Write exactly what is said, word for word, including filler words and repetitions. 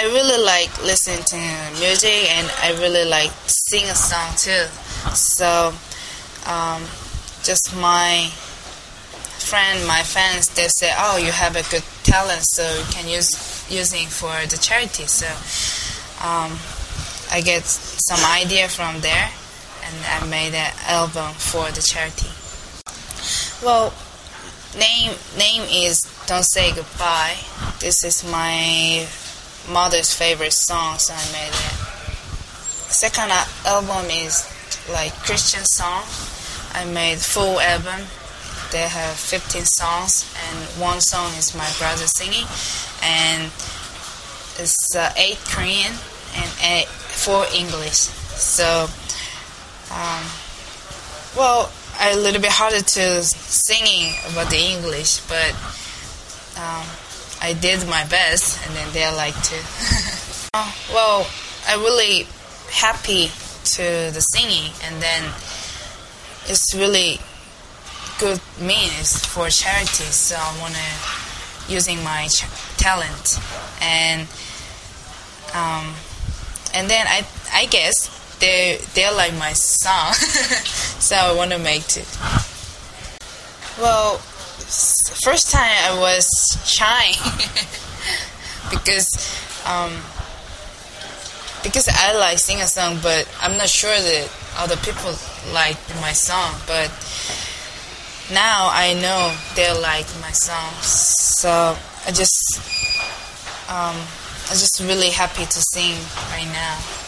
I really like listening to music, and I really like sing a song too. So, um, just my friend, my fans, they say, "Oh, you have a good talent, so you can use using for the charity." So, um, I get some idea from there, and I made an album for the charity. Well, name name is "Don't Say Goodbye." This is my mother's favorite song, so I made it. Second al- album is like Christian song. I made full album. They have fifteen songs, and one song is my brother singing, and it's uh, eight Korean and eight, four English. So, um, well, a little bit harder to singing about the English, but um, I did my best, and then they like to. uh, well, I really happy to the singing, and then it's really good means for charity. So I wanna using my ch- talent, and um, and then I I guess they they like my song, so I wanna make it. Well, first time I was shy because um, because I like sing a song, but I'm not sure that other people like my song. But now I know they like my song, so I just um, I'm just really happy to sing right now.